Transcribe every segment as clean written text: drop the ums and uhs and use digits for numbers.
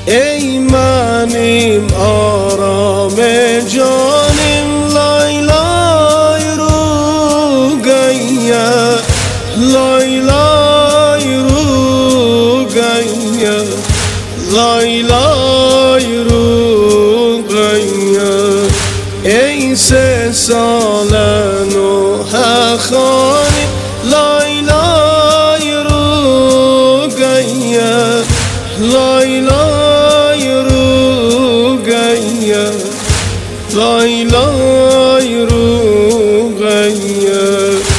Ey benim arame canım lay lay Rugayye, lay lay Rugayye, lay lay Rugayye. Ey ses alen o hakhani lay lay Rugayye, lay lay Rugayye, lay lay Rugayye.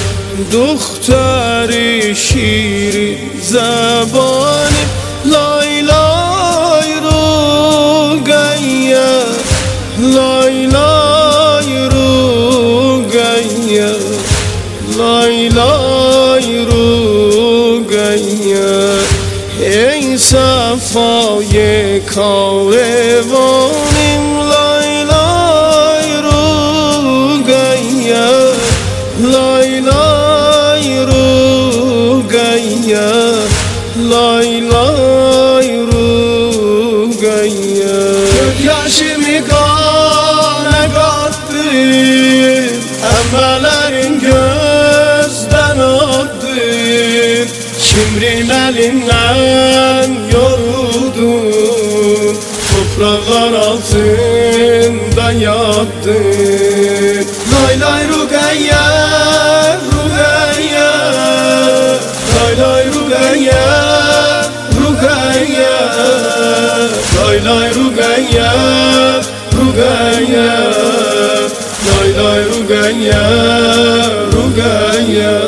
Duhtari şiri zabani lay lay Rugayye, lay lay Rugayye, lay lay Rugayye. Ey safayı kahvevanim lay lay Rugayye, lay lay Rugayye, lay lay Rugayye. Gözyaşımı kana kattın, emmelerin gözden attın. Şimrin elinden yoruldum, topraklar altında yattın. Lay lay Rugayye, Rugayye, lay lay Rugayye, Rugayye, lay lay Rugayye, Rugayye, lay lay Rugayye, Rugayye.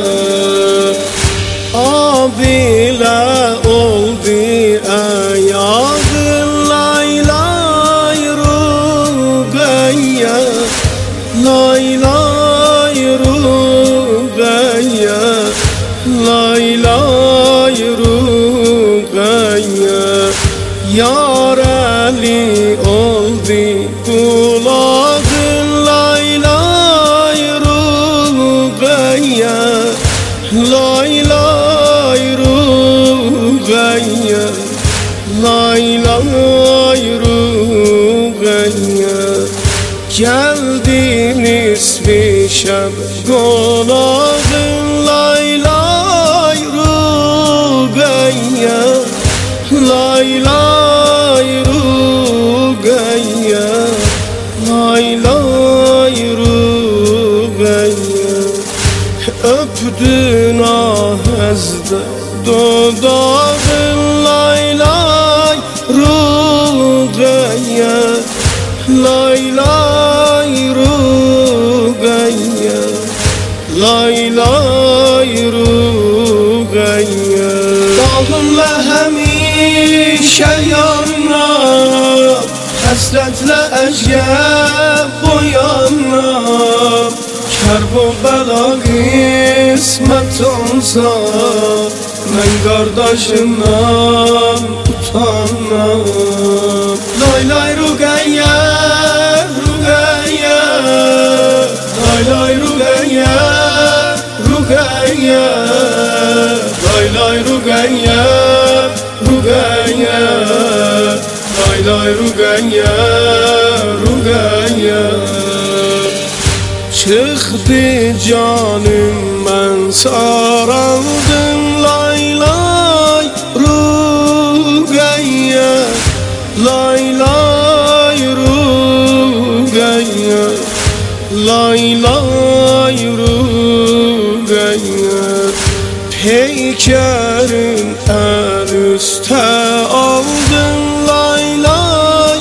Abile oldu ayağın lay lay Rugayye, lay lay Rugayye, lay lay Rugayye. Yar eli oldu kulağın lay lay Rugayye, lay lay Rugayye, lay lay Rugayye. Geldin ismi şeb konağın lay lay Rugayye, lay lay Rugayye, lay lay Rugayye. Öpdün ahezde dudağın lay lay Rugayye, lay lay Rugayye, lay lay Rugayye. Dağımla hemişe yanına, hasretle ecgeb boyanına. Kerbo bela kısmet olsa, ben kardeşimden utanmam. Lay lay Rugayye, Rugayye, lay lay Rugayye, Rugayye, lay lay Rugayye, Rugayye, lay lay Rugayye, Rugayye. Çıktı canım ben saraldım lay lay Rugayye, lay lay Rugayye, lay lay Rugayye. Peykerin el üste aldım lay lay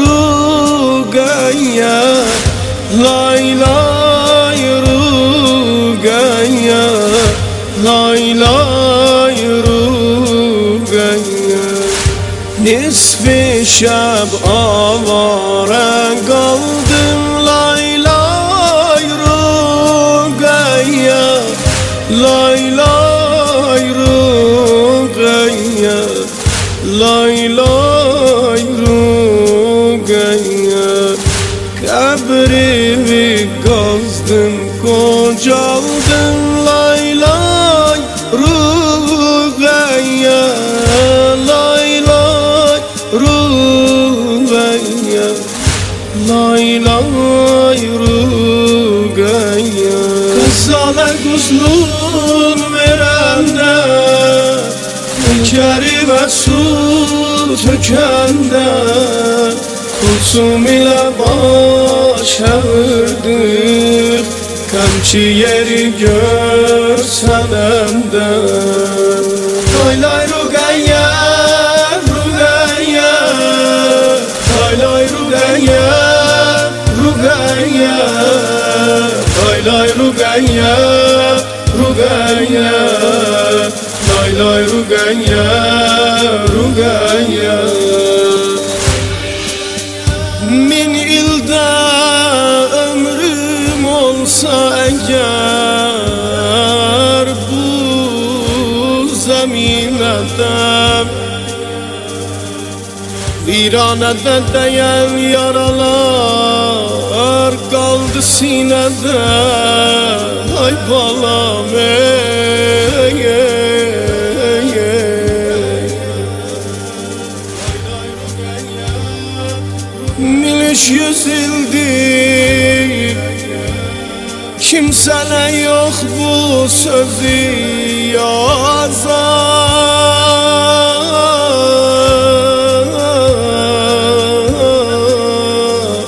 Rugayye, lay lay Rugayye, lay lay Rugayye. Nisfi şeb avare kaldım lay lay Rugayye, lay lay Rugayye, lay lay Rugayye. Kabrimi kazdım kocaldım lay lay Rugayye, lay lay Rugayye. Şəkəri və su tökəndə Qulçum ilə baş əvirdir Qəmçi yeri görsənəmdə Laylay Ruqəyyə, Ruqəyyə Laylay Ruqəyyə, Ruqəyyə Laylay Ruqəyyə, Ruqəyyə Laylay Ruqəyyə, Ruqəyyə Min ildə ömrüm olsa əgər bu zəminədə Viranədə dəyən yaralar qaldı sinədə Ay balam Miliş 100 ildir Kimsələ yox bu sözü yazar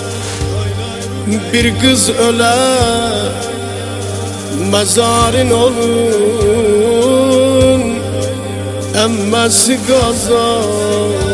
Bir qız ölər Məzarın olun Əmməsi qazar